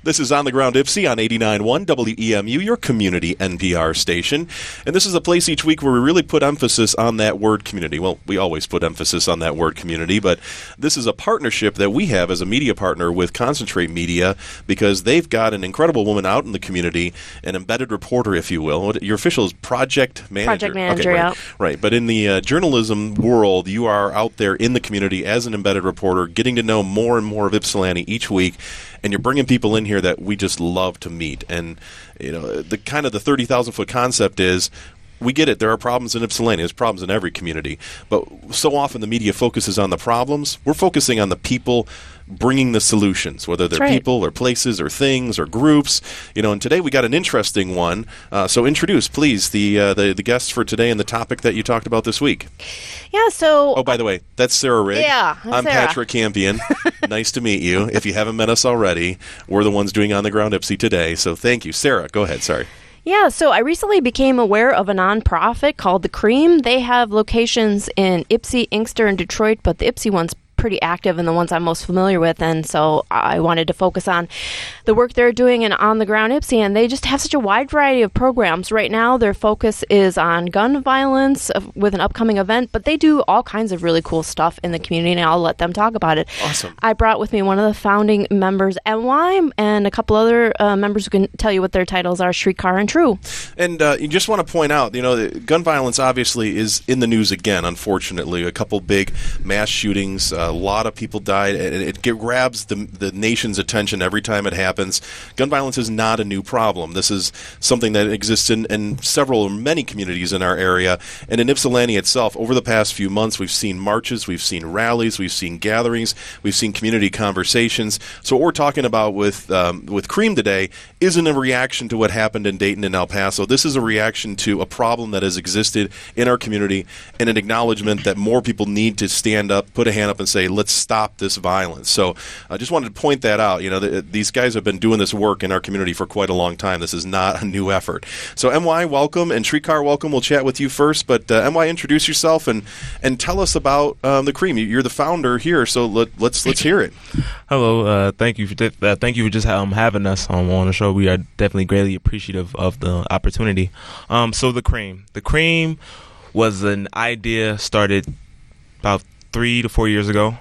This is On the Ground Ypsi on 89.1 WEMU, your community NPR station. And this is a place each week where we really put emphasis on that word community. Well, we always put emphasis on that word community, but this is a partnership that we have as a media partner with Concentrate Media because they've got an incredible woman out in the community, an embedded reporter, if you will. Your official is project manager. Project manager, okay, yeah. Right, but in the journalism world, you are out there in the community as an embedded reporter, getting to know more and more of Ypsilanti each week. And you're bringing people in here that we just love to meet. And, you know, the 30,000-foot concept is we get it. There are problems in Ypsilanti. There's problems in every community. But so often the media focuses on the problems. We're focusing on the people bringing the solutions, whether they're people or places or things or groups. You know, and today we got an interesting one. So introduce, please, the guests for today and the topic that you talked about this week. Yeah, so... Oh, by the way, that's Sarah Rigg. Yeah, I'm Sarah. Patrick Campion. Nice to meet you. If you haven't met us already, we're the ones doing On the Ground Ypsi today. So thank you. Sarah, go ahead. Sorry. Yeah, so I recently became aware of a nonprofit called The Cream. They have locations in Ypsi, Inkster, and Detroit, but the Ypsi one's pretty active and the ones I'm most familiar with, and so I wanted to focus on the work they're doing in On the Ground Ypsi, and they just have such a wide variety of programs. Right now their focus is on gun violence with an upcoming event, but they do all kinds of really cool stuff in the community, and I'll let them talk about it. Awesome. I brought with me one of the founding members, NY, and a couple other members who can tell you what their titles are, Shrikar and True. And you just want to point out, you know, gun violence obviously is in the news again, unfortunately. A couple big mass shootings, a lot of people died, and it grabs the nation's attention every time it happens. Gun violence is not a new problem. This is something that exists in many communities in our area. And in Ypsilanti itself, over the past few months, we've seen marches, we've seen rallies, we've seen gatherings, we've seen community conversations. So what we're talking about with Cream today isn't a reaction to what happened in Dayton and El Paso. This is a reaction to a problem that has existed in our community and an acknowledgement that more people need to stand up, put a hand up, and say, let's stop this violence. So I just wanted to point that out. You know, these guys have been doing this work in our community for quite a long time. This is not a new effort. So MY, welcome, and Shrikar, welcome. We'll chat with you first, but MY, introduce yourself and tell us about The Cream. You're the founder here, so let's hear it. Hello, thank you for just having us on the show. We are definitely greatly appreciative of the opportunity. So The Cream was an idea started about 3 to 4 years ago.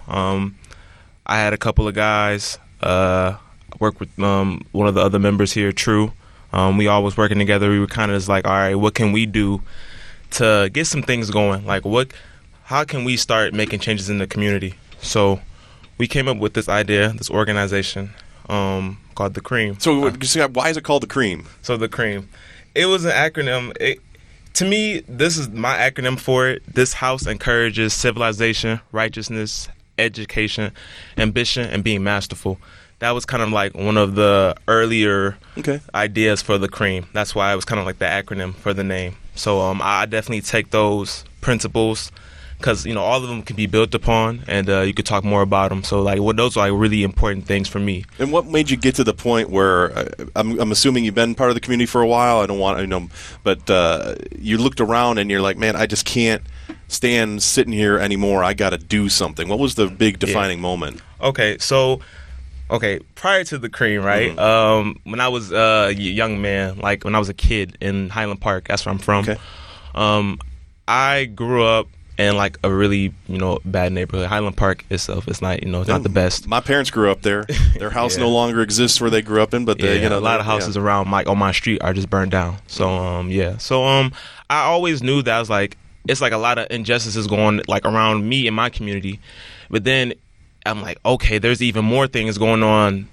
I had a couple of guys work with one of the other members here, True. We all was working together. We were kind of just like, all right, what can we do to get some things going? Like, how can we start making changes in the community? So we came up with this idea, this organization called The Cream. So why is it called The Cream? So The Cream, it was an acronym. To me, this is my acronym for it. This house encourages civilization, righteousness, education, ambition, and being masterful. That was kind of like one of the earlier ideas for The Cream. That's why it was kind of like the acronym for the name. So I definitely take those principles because, you know, all of them can be built upon, and you could talk more about them. So, like, those are like really important things for me. And what made you get to the point where I'm assuming you've been part of the community for a while? I don't want to know, but you looked around and you're like, man, I just can't stand sitting here anymore. I got to do something. What was the big defining moment? Okay, so prior to The Cream, right? Mm-hmm. When I was a young man, like when I was a kid in Highland Park, that's where I'm from. Okay. I grew up in like a really, you know, bad neighborhood. Highland Park itself is not, you know, it's not the best. My parents grew up there. Their house no longer exists where they grew up in, but you know, a lot of houses around on my street are just burned down. So I always knew that I was like, it's like a lot of injustices going like around me in my community, but then I'm like, okay, there's even more things going on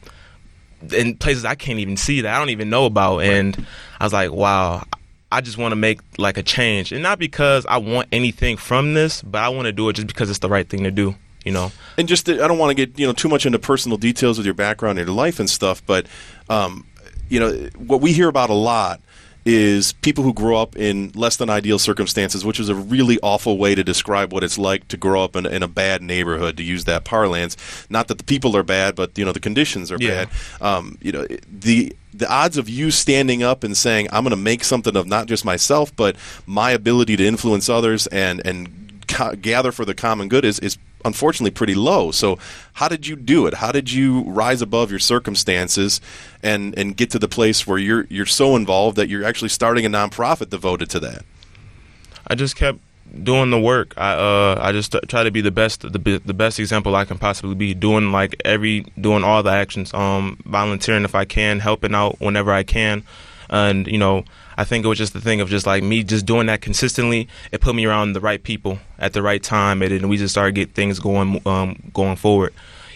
in places I can't even see that I don't even know about, and I was like, wow. I just want to make like a change, and not because I want anything from this, but I want to do it just because it's the right thing to do, you know. And just I don't want to get, you know, too much into personal details with your background and your life and stuff, but you know, what we hear about a lot is people who grow up in less than ideal circumstances, which is a really awful way to describe what it's like to grow up in a bad neighborhood, to use that parlance. Not that the people are bad, but, you know, the conditions are bad. You know, the odds of you standing up and saying, I'm going to make something of not just myself, but my ability to influence others and gather for the common good is unfortunately pretty low. So how did you do it? How did you rise above your circumstances and get to the place where you're so involved that you're actually starting a nonprofit devoted to that? I just kept doing the work. I just try to be the best example I can possibly be. Doing all the actions, volunteering if I can, helping out whenever I can, and I think it was just the thing of just like me just doing that consistently. It put me around the right people at the right time, and then we just started getting things going forward.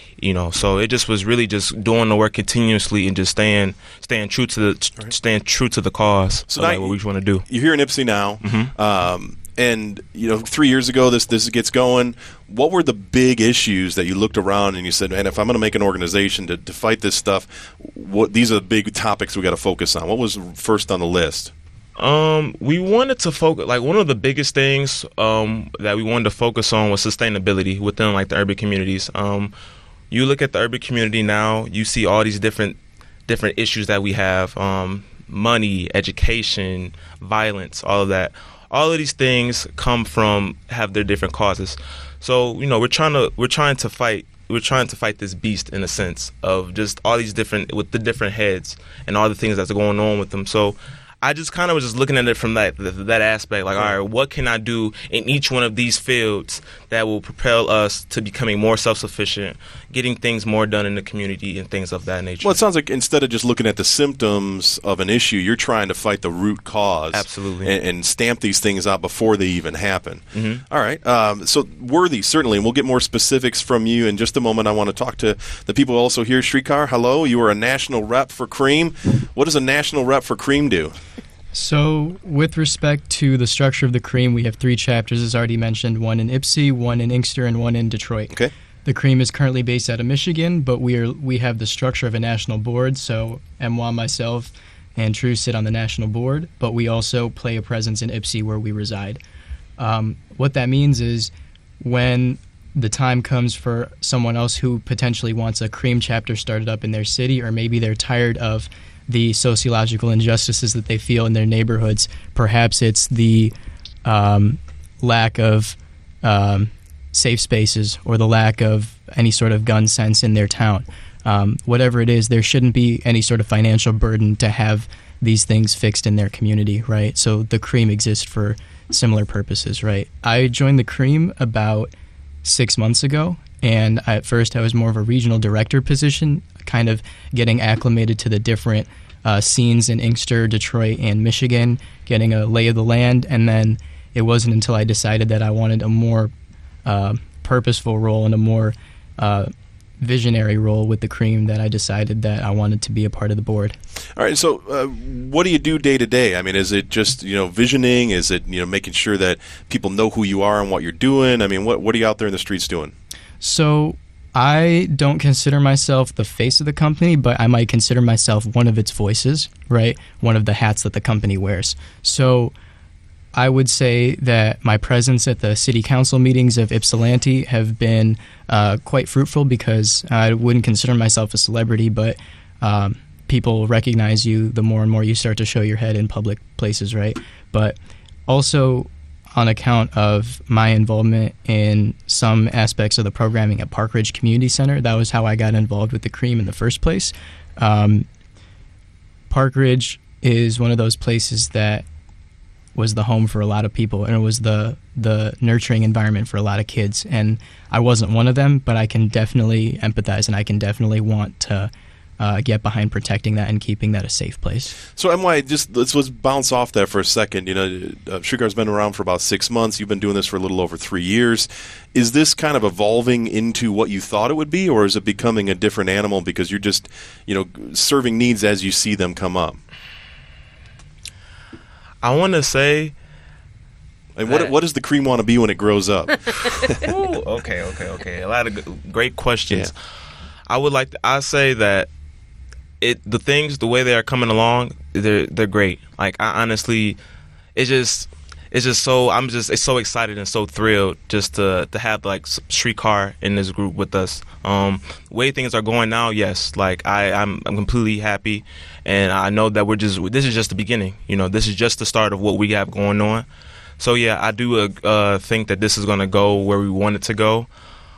So it just was really just doing the work continuously and just staying true to the cause. So what we want to do. You're here in Ypsi now. Mm-hmm. And 3 years ago, this gets going. What were the big issues that you looked around and you said, "Man, if I'm going to make an organization to fight this stuff, these are the big topics we got to focus on"? What was first on the list? We wanted to focus. Like one of the biggest things that we wanted to focus on was sustainability within the urban communities. You look at the urban community now, you see all these different issues that we have: money, education, violence, all of that. All of these things have their different causes. So we're trying to fight this beast in a sense of just all these with the different heads and all the things that's going on with them. So I just kind of was just looking at it from that aspect, like, all right, what can I do in each one of these fields that will propel us to becoming more self-sufficient, getting things more done in the community and things of that nature. Well, it sounds like instead of just looking at the symptoms of an issue, you're trying to fight the root cause. Absolutely. And stamp these things out before they even happen. Mm-hmm. All right. So Worthy, certainly, and we'll get more specifics from you in just a moment. I want to talk to the people also here. Shrikar, hello. You are a national rep for CREAM. What does a national rep for CREAM do? So with respect to the structure of the CREAM, we have 3 chapters, as already mentioned, one in Ypsi, one in Inkster, and one in Detroit. Okay. The CREAM is currently based out of Michigan, but we have the structure of a national board, so Emwa, myself, and True sit on the national board, but we also play a presence in Ypsi where we reside. What that means is when the time comes for someone else who potentially wants a CREAM chapter started up in their city, or maybe they're tired of the sociological injustices that they feel in their neighborhoods. Perhaps it's the lack of safe spaces or the lack of any sort of gun sense in their town. Whatever it is, there shouldn't be any sort of financial burden to have these things fixed in their community, right? So the CREAM exists for similar purposes, right? I joined the CREAM about 6 months ago, and at first I was more of a regional director position, kind of getting acclimated to the different scenes in Inkster, Detroit, and Michigan, getting a lay of the land, and then it wasn't until I decided that I wanted a more purposeful role and a more visionary role with the CREAM that I decided that I wanted to be a part of the board. All right, so what do you do day to day? I mean, is it just visioning? Is it making sure that people know who you are and what you're doing? I mean, what are you out there in the streets doing? So I don't consider myself the face of the company, but I might consider myself one of its voices, right? One of the hats that the company wears. So I would say that my presence at the city council meetings of Ypsilanti have been quite fruitful, because I wouldn't consider myself a celebrity, but people recognize you the more and more you start to show your head in public places, right? But also on account of my involvement in some aspects of the programming at Park Ridge Community Center. That was how I got involved with the CREAM in the first place. Park Ridge is one of those places that was the home for a lot of people, and it was the nurturing environment for a lot of kids. And I wasn't one of them, but I can definitely empathize, and I can definitely want to get behind protecting that and keeping that a safe place. So, MY, let's bounce off that for a second. Srikar's been around for about 6 months. You've been doing this for a little over 3 years. Is this kind of evolving into what you thought it would be, or is it becoming a different animal because you're just, serving needs as you see them come up? I want to say... And what does the CREAM want to be when it grows up? Ooh, okay. A lot of great questions. Yeah. I say that the way they are coming along, they're great. Like, I honestly, it's so excited and so thrilled just to have like Shrikar in this group with us. Way things are going now, yes. Like I'm completely happy, and I know that this is just the beginning. This is just the start of what we have going on. So yeah, I do think that this is going to go where we want it to go.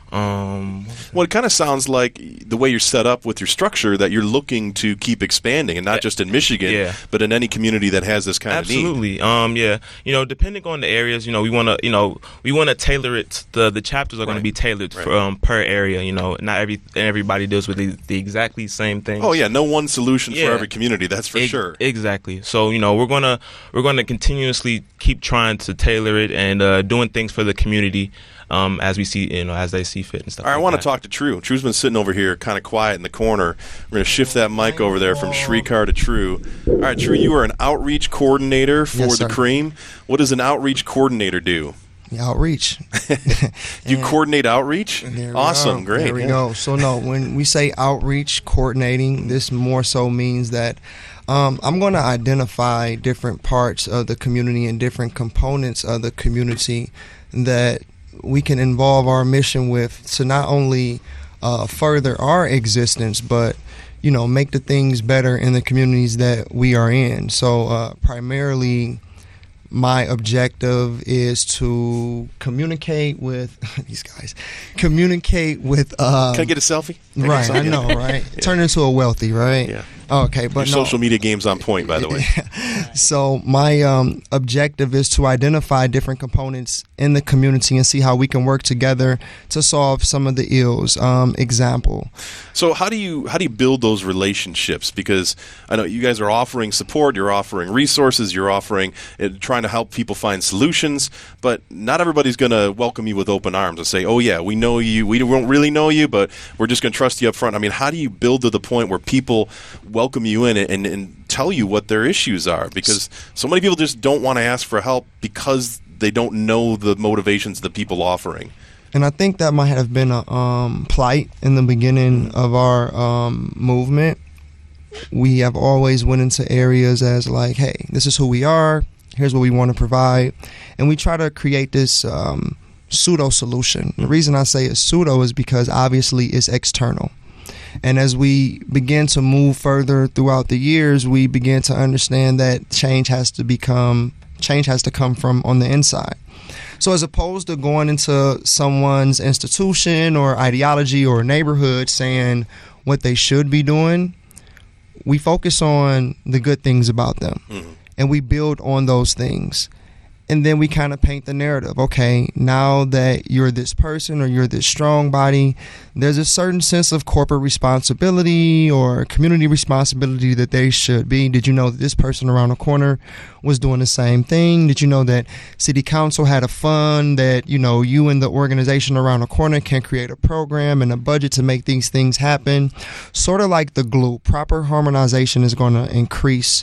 Well, it kind of sounds like the way you're set up with your structure that you're looking to keep expanding, and not just in Michigan, but in any community that has this kind of need. Absolutely. Depending on the areas, we want to tailor it. The chapters are going to be tailored for, per area. Not everybody deals with the exactly same thing. Oh yeah, no one solution for every community. That's for sure. Exactly. So we're gonna continuously keep trying to tailor it and doing things for the community. As we see, as they see fit and stuff. All right, like I want that. to talk to True. True's been sitting over here kind of quiet in the corner. We're going to shift that mic over there from Shrikar to True. All right, True, you are an outreach coordinator for the Cream. What does an outreach coordinator do? Outreach. You coordinate outreach? Awesome, great. There we go. So when we say outreach coordinating, this more so means that I'm going to identify different parts of the community and different components of the community that we can involve our mission with to not only further our existence, but make the things better in the communities that we are in. So primarily, my objective is to communicate with these guys. Communicate with. Can I get a selfie? Right, I know, right? Yeah. Turn into a wealthy, right? Yeah. Okay, but your social media game's on point, by the way. So my objective is to identify different components in the community and see how we can work together to solve some of the ills. Example. So how do you build those relationships? Because I know you guys are offering support, you're offering resources, you're offering trying to help people find solutions, but not everybody's going to welcome you with open arms and say, "Oh yeah, we know you. We won't really know you, but we're just going to trust you up front." I mean, how do you build to the point where people welcome you in and tell you what their issues are? Because so many people just don't want to ask for help because they don't know the motivations of the people offering. And I think that might have been a plight in the beginning of our movement. We have always went into areas as like, hey, this is who we are, here's what we want to provide, and we try to create this pseudo solution. The reason I say it's pseudo is because obviously it's external. And as we begin to move further throughout the years, we begin to understand that change has to come from on the inside. So as opposed to going into someone's institution or ideology or neighborhood saying what they should be doing, we focus on the good things about them. Mm-hmm. And we build on those things. And then we kind of paint the narrative. Okay, now that you're this person or you're this strong body, there's a certain sense of corporate responsibility or community responsibility that they should be. Did you know that this person around the corner was doing the same thing? Did you know that city council had a fund that, you and the organization around the corner can create a program and a budget to make these things happen? Sort of like the glue. Proper harmonization is going to increase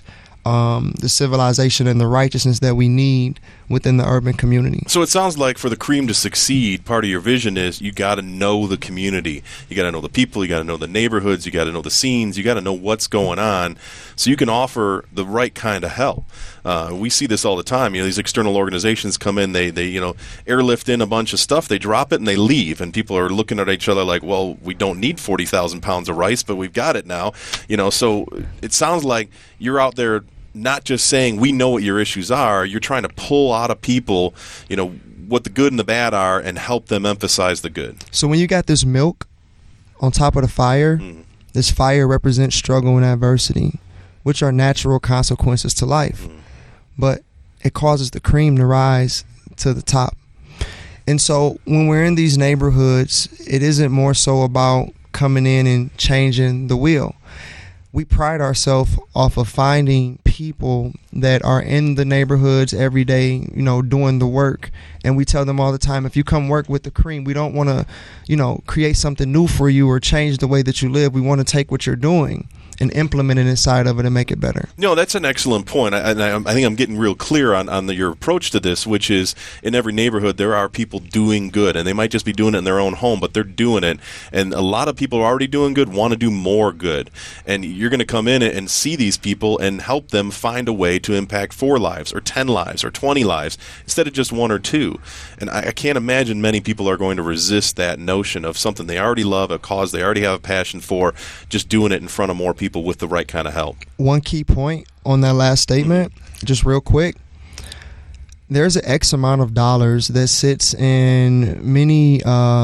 the civilization and the righteousness that we need within the urban community. So it sounds like for the Cream to succeed, part of your vision is you got to know the community. You got to know the people. You got to know the neighborhoods. You got to know the scenes. You got to know what's going on so you can offer the right kind of help. We see this all the time. These external organizations come in, they airlift in a bunch of stuff, they drop it, and they leave. And people are looking at each other like, well, we don't need 40,000 pounds of rice, but we've got it now. So it sounds like you're out there not just saying we know what your issues are, you're trying to pull out of people, what the good and the bad are and help them emphasize the good. So when you got this milk on top of the fire, this fire represents struggle and adversity, which are natural consequences to life. But it causes the cream to rise to the top. And so when we're in these neighborhoods, it isn't more so about coming in and changing the wheel. We pride ourselves off of finding people that are in the neighborhoods every day, doing the work. And we tell them all the time, if you come work with the Cream, we don't want to, create something new for you or change the way that you live. We want to take what you're doing and implement it inside of it and make it better. That's an excellent point. I think I'm getting real clear on your approach to this, which is in every neighborhood there are people doing good, and they might just be doing it in their own home, but they're doing it. And a lot of people are already doing good, want to do more good. And you're going to come in and see these people and help them find a way to impact 4 lives or 10 lives or 20 lives instead of just 1 or 2. And I can't imagine many people are going to resist that notion of something they already love, a cause they already have a passion for, just doing it in front of more people with the right kind of help. One key point on that last statement, just real quick. there's an X amount of dollars that sits in many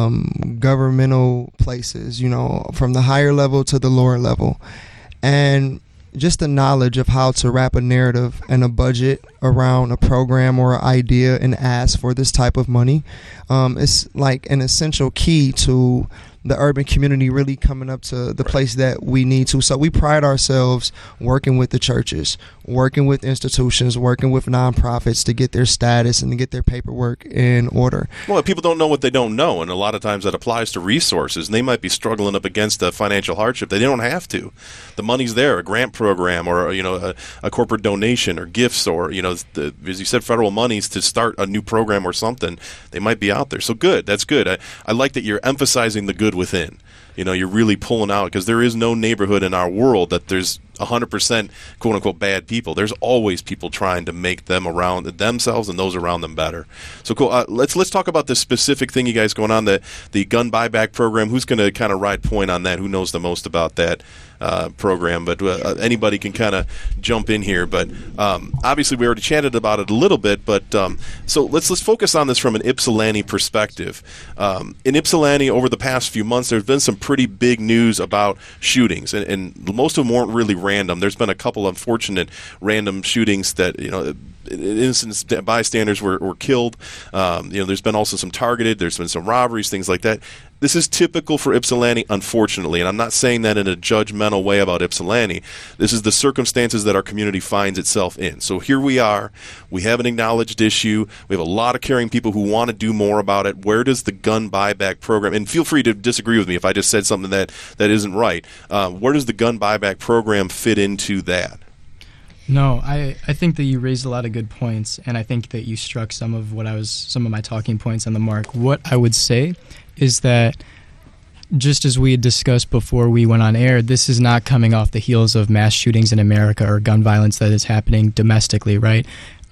governmental places, from the higher level to the lower level. And just the knowledge of how to wrap a narrative and a budget around a program or an idea and ask for this type of money is like an essential key to the urban community really coming up to the place that we need to. So we pride ourselves working with the churches, working with institutions, working with nonprofits to get their status and to get their paperwork in order. Well, people don't know what they don't know, and a lot of times that applies to resources, and they might be struggling up against a financial hardship. They don't have to. The money's there, a grant program or a corporate donation or gifts or, as you said, federal monies to start a new program or something. They might be out there. So good. That's good. I like that you're emphasizing the good within. You're really pulling out, because there is no neighborhood in our world that there's 100% quote unquote bad people. There's always people trying to make them around themselves and those around them better. So cool. Let's talk about this specific thing you guys going on, the gun buyback program. Who's going to kind of ride point on that? Who knows the most about that program? But anybody can kind of jump in here. But obviously we already chatted about it a little bit. But so let's focus on this from an Ypsilanti perspective. In Ypsilanti, over the past few months, there's been some pretty big news about shootings, and most of them weren't really random. There's been a couple unfortunate random shootings that innocent bystanders were killed. There's been also some targeted. There's been some robberies, things like that. This is typical for Ypsilanti, unfortunately, and I'm not saying that in a judgmental way about Ypsilanti. This is the circumstances that our community finds itself in. So here we are. We have an acknowledged issue. We have a lot of caring people who want to do more about it. Where does the gun buyback program, and feel free to disagree with me if I just said something that isn't right, where does the gun buyback program fit into that? No, I think that you raised a lot of good points, and I think that you struck some of my talking points on the mark. What I would say is that, just as we had discussed before we went on air, this is not coming off the heels of mass shootings in America or gun violence that is happening domestically, right?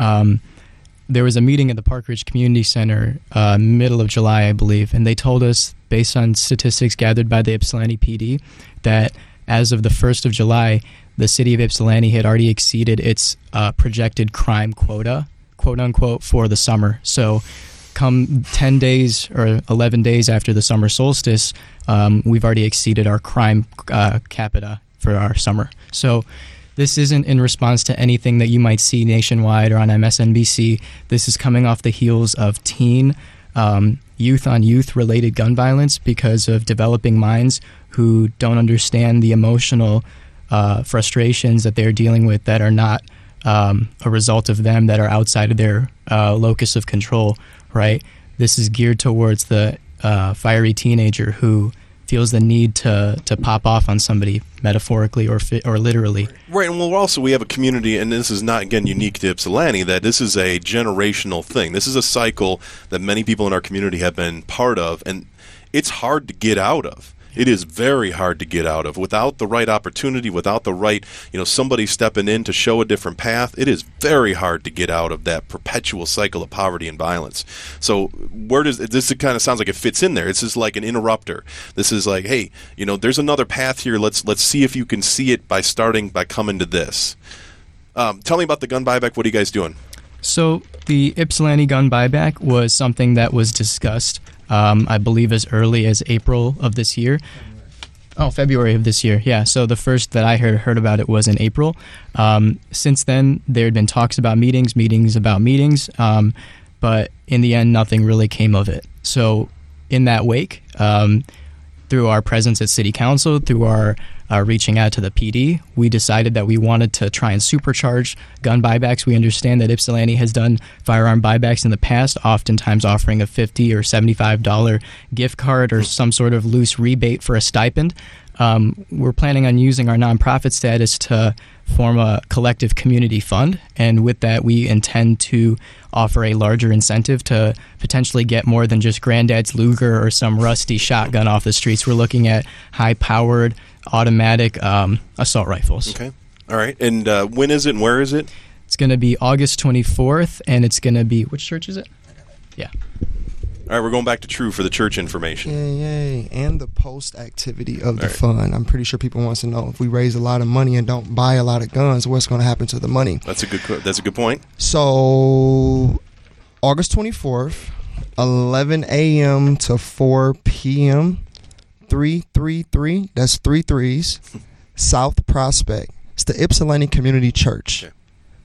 There was a meeting at the Park Ridge Community Center middle of July, I believe, and they told us, based on statistics gathered by the Ypsilanti PD, that as of the 1st of July, the city of Ypsilanti had already exceeded its projected crime quota, quote unquote, for the summer. So come 10 days or 11 days after the summer solstice, we've already exceeded our crime capita for our summer. So this isn't in response to anything that you might see nationwide or on MSNBC. This is coming off the heels of teen youth-on-youth related gun violence because of developing minds who don't understand the emotional frustrations that they're dealing with that are not a result of them, that are outside of their locus of control, right? This is geared towards the fiery teenager who feels the need to pop off on somebody, metaphorically or literally. Right, and we have a community, and this is not, again, unique to Ypsilanti, that this is a generational thing. This is a cycle that many people in our community have been part of, and it's hard to get out of. It is very hard to get out of. Without the right opportunity, without the right, somebody stepping in to show a different path, it is very hard to get out of that perpetual cycle of poverty and violence. So where does this kind of sounds like it fits in there? It's just like an interrupter. This is like, hey, there's another path here. Let's see if you can see it by coming to this. Tell me about the gun buyback. What are you guys doing? So the Ypsilanti gun buyback was something that was discussed, I believe, as early as April of this year. February of this year, yeah. So the first that I heard about it was in April. Since then, there had been talks about meetings, but in the end, nothing really came of it. So in that wake, through our presence at City Council, through our reaching out to the PD, we decided that we wanted to try and supercharge gun buybacks. We understand that Ypsilanti has done firearm buybacks in the past, oftentimes offering a $50 or $75 gift card or some sort of loose rebate for a stipend. We're planning on using our nonprofit status to form a collective community fund, and with that we intend to offer a larger incentive to potentially get more than just Granddad's Luger or some rusty shotgun off the streets. We're looking at high-powered automatic assault rifles. Okay. All right. And when is it and where is it? It's going to be August 24th, and it's going to be... Which church is it? Yeah. All right, we're going back to True for the church information. Yay. And the post activity of the fund. I'm pretty sure people want to know, if we raise a lot of money and don't buy a lot of guns, what's going to happen to the money? That's a good point. So August 24th, 11 a.m. to 4 p.m. 333. That's 3 3s. South Prospect. It's the Ypsilanti Community Church. Okay.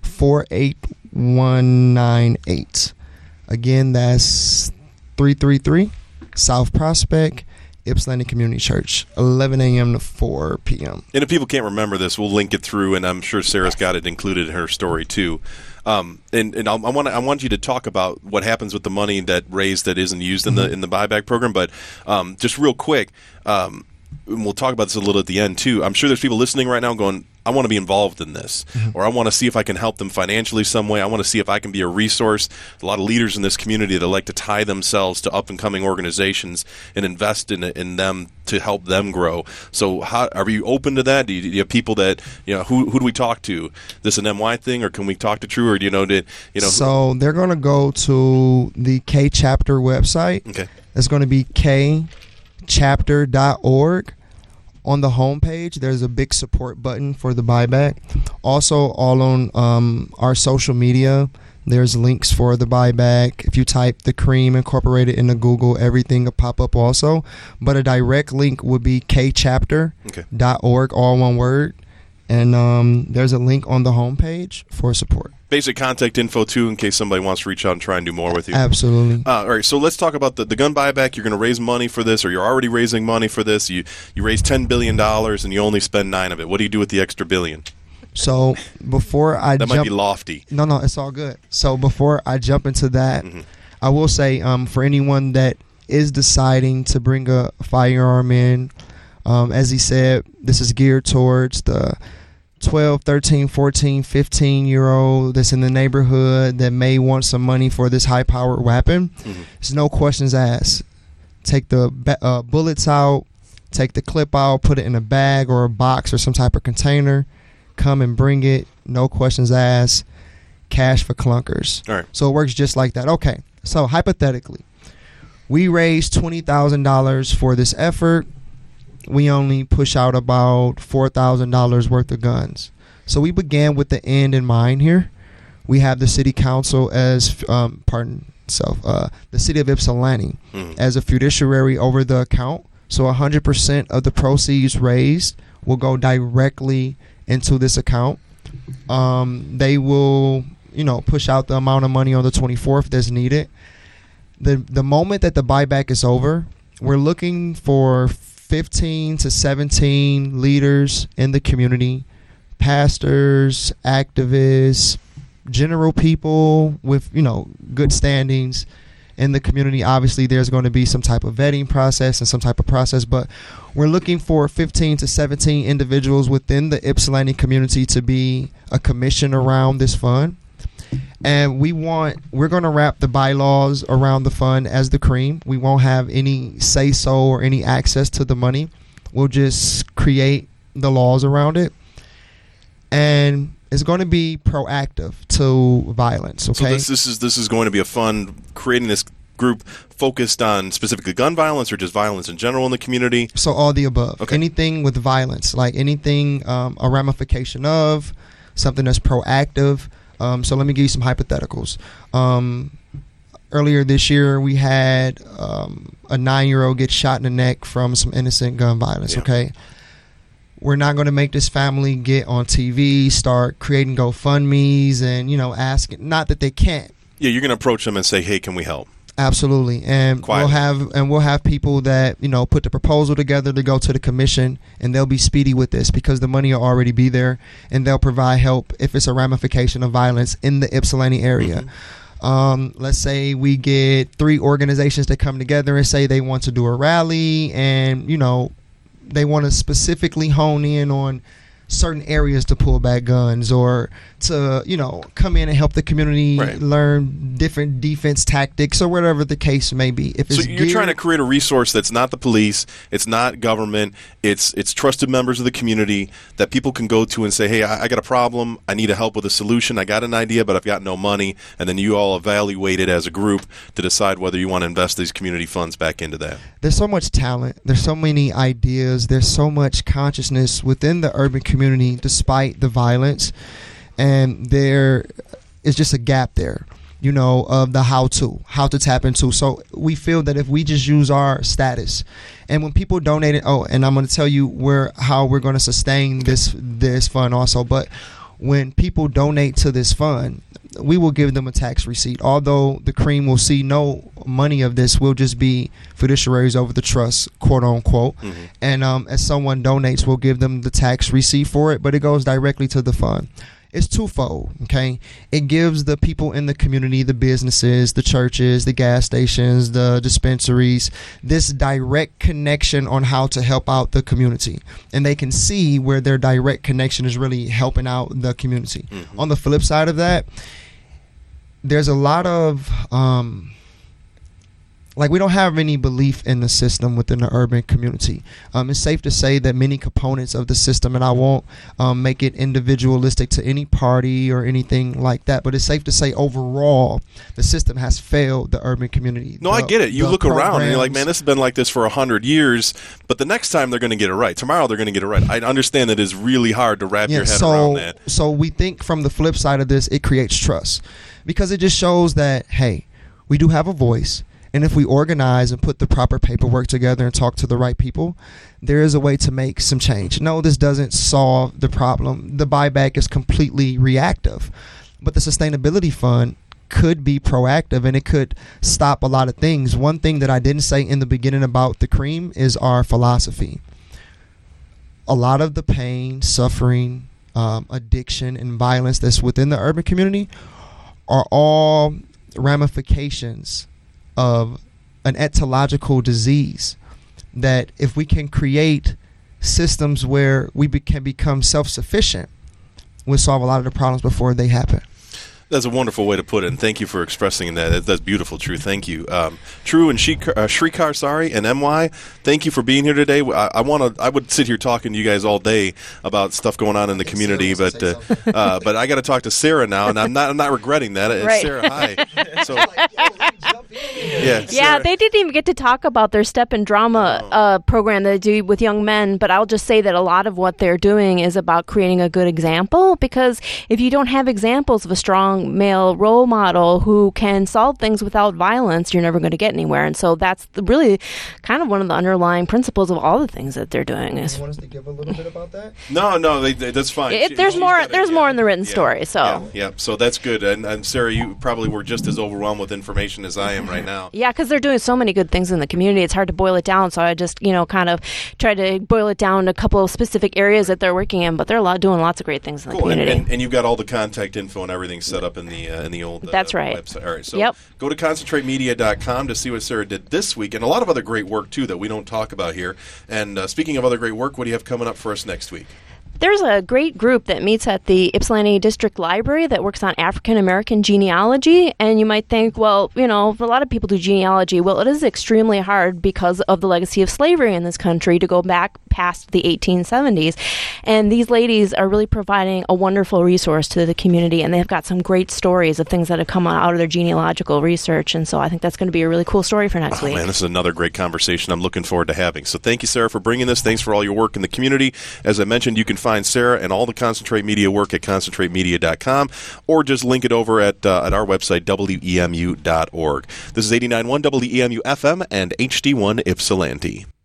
48198. Again, that's 333 South Prospect, Ypsilanti Community Church, 11 a.m. to 4 p.m. And if people can't remember this, we'll link it through, and I'm sure Sarah's got it included in her story too. I want you to talk about what happens with the money that raised that isn't used in the buyback program. But just real quick, and we'll talk about this a little at the end too. I'm sure there's people listening right now going, I want to be involved in this, or I want to see if I can help them financially some way. I want to see if I can be a resource. A lot of leaders in this community that like to tie themselves to up-and-coming organizations and invest in them to help them grow. So how are you open to that? Do you have people that, who do we talk to? This an MY thing, or can we talk to True, or So they're going to go to the K Chapter website. Okay. It's going to be kchapter.org. On the homepage, there's a big support button for the buyback. Also, all on our social media, there's links for the buyback. If you type The Cream Incorporated into Google, everything will pop up also. But a direct link would be kchapter.org, all one word. And there's a link on the homepage for support. Basic contact info, too, in case somebody wants to reach out and try and do more with you. Absolutely. All right, so let's talk about the gun buyback. You're going to raise money for this, or you're already raising money for this. You raise $10 billion, and you only spend $9 of it. What do you do with the extra $1 billion? So before I That might be lofty. No, it's all good. So before I jump into that, I will say for anyone that is deciding to bring a firearm in, as he said, this is geared towards the 12, 13, 14, 15-year-old that's in the neighborhood that may want some money for this high-powered weapon. There's no questions asked. Take the bullets out, take the clip out, put it in a bag or a box or some type of container, come and bring it, no questions asked, cash for clunkers. All right. So it works just like that. Okay, so hypothetically, we raised $20,000 for this effort. We only push out about $4,000 worth of guns. So we began with the end in mind here. We have the city council as, the city of Ypsilanti as a fiduciary over the account. So 100% of the proceeds raised will go directly into this account. They will, push out the amount of money on the 24th that's needed. The moment that the buyback is over, we're looking for 15 to 17 leaders in the community, pastors, activists, general people with, good standings in the community. Obviously, there's going to be some type of vetting process and some type of process, but we're looking for 15 to 17 individuals within the Ypsilanti community to be a commission around this fund. And we're going to wrap the bylaws around the fund as the cream. We won't have any say-so or any access to the money. We'll just create the laws around it. And it's going to be proactive to violence, okay? So this is going to be a fund creating this group focused on specifically gun violence, or just violence in general in the community? So all the above. Okay. Anything with violence, like anything a ramification of, something that's proactive. So let me give you some hypotheticals. Earlier this year, we had a 9-year-old get shot in the neck from some innocent gun violence, okay? We're not going to make this family get on TV, start creating GoFundMes and, asking, not that they can't. Yeah, you're going to approach them and say, hey, can we help? Absolutely. And Quietly. we'll have people that, put the proposal together to go to the commission, and they'll be speedy with this because the money will already be there, and they'll provide help if it's a ramification of violence in the Ypsilanti area. Let's say we get 3 organizations that come together and say they want to do a rally, and, they want to specifically hone in on certain areas to pull back guns, or to come in and help the community learn different defense tactics, or whatever the case may be. If it's you're trying to create a resource that's not the police, it's not government, it's trusted members of the community that people can go to and say, hey, I got a problem, I need help with a solution, I got an idea, but I've got no money, and then you all evaluate it as a group to decide whether you want to invest these community funds back into that. There's so much talent, there's so many ideas, there's so much consciousness within the urban community despite the violence, and there is just a gap there. of the how to tap into. So we feel that if we just use our status, and when people donate it, and I'm going to tell you how we're going to sustain this fund also, but when people donate to this fund, we will give them a tax receipt. Although the Cream will see no money of this, we'll just be fiduciaries over the trust, quote unquote. Mm-hmm. And as someone donates, we'll give them the tax receipt for it, but it goes directly to the fund. It's twofold, okay? It gives the people in the community, the businesses, the churches, the gas stations, the dispensaries, this direct connection on how to help out the community. And they can see where their direct connection is really helping out the community. Mm-hmm. On the flip side of that, there's a lot of we don't have any belief in the system within the urban community. It's safe to say that many components of the system, and I won't make it individualistic to any party or anything like that, but it's safe to say overall the system has failed the urban community. No, I get it. You look around and you're like, man, this has been like this for 100 years, but the next time they're going to get it right. Tomorrow they're going to get it right. I understand that it's really hard to wrap your head around that. So we think from the flip side of this, it creates trust, because it just shows that, hey, we do have a voice. And if we organize and put the proper paperwork together and talk to the right people, there is a way to make some change. No, this doesn't solve the problem. The buyback is completely reactive. But the sustainability fund could be proactive, and it could stop a lot of things. One thing that I didn't say in the beginning about the Cream is our philosophy. A lot of the pain, suffering, addiction, and violence that's within the urban community are all ramifications of an etiological disease, that if we can create systems where we can become self-sufficient, we'll solve a lot of the problems before they happen. That's a wonderful way to put it, and thank you for expressing that. That's beautiful, True. Thank you. True and Shrikar, and MY, thank you for being here today. I would sit here talking to you guys all day about stuff going on in the community, but I got to talk to Sarah now, and I'm not regretting that. Right. Sarah, hi. So, yeah, they didn't even get to talk about their Step in Drama program that they do with young men, but I'll just say that a lot of what they're doing is about creating a good example, because if you don't have examples of a strong male role model who can solve things without violence, you're never going to get anywhere. And so that's really kind of one of the underlying principles of all the things that they're doing. You want us to give a little bit about that? No, that's fine. There's more in the written story. So yeah, so that's good. And Sarah, you probably were just as overwhelmed with information as I am right now. Yeah, because they're doing so many good things in the community. It's hard to boil it down. So I just kind of try to boil it down to a couple of specific areas that they're working in. But they're doing lots of great things in the community. And you've got all the contact info and everything set up in the old that's right. website. All right, so go to concentratemedia.com to see what Sarah did this week, and a lot of other great work too that we don't talk about here. And speaking of other great work, what do you have coming up for us next week? There's a great group that meets at the Ypsilanti District Library that works on African American genealogy. And you might think, well, a lot of people do genealogy. Well, it is extremely hard because of the legacy of slavery in this country to go back past the 1870s. And these ladies are really providing a wonderful resource to the community. And they've got some great stories of things that have come out of their genealogical research. And so I think that's going to be a really cool story for next week. Man, this is another great conversation I'm looking forward to having. So thank you, Sarah, for bringing this. Thanks for all your work in the community. As I mentioned, you can find Sarah and all the Concentrate Media work at concentratemedia.com, or just link it over at our website, WEMU.org. This is 89.1 WEMU FM and HD1 Ypsilanti.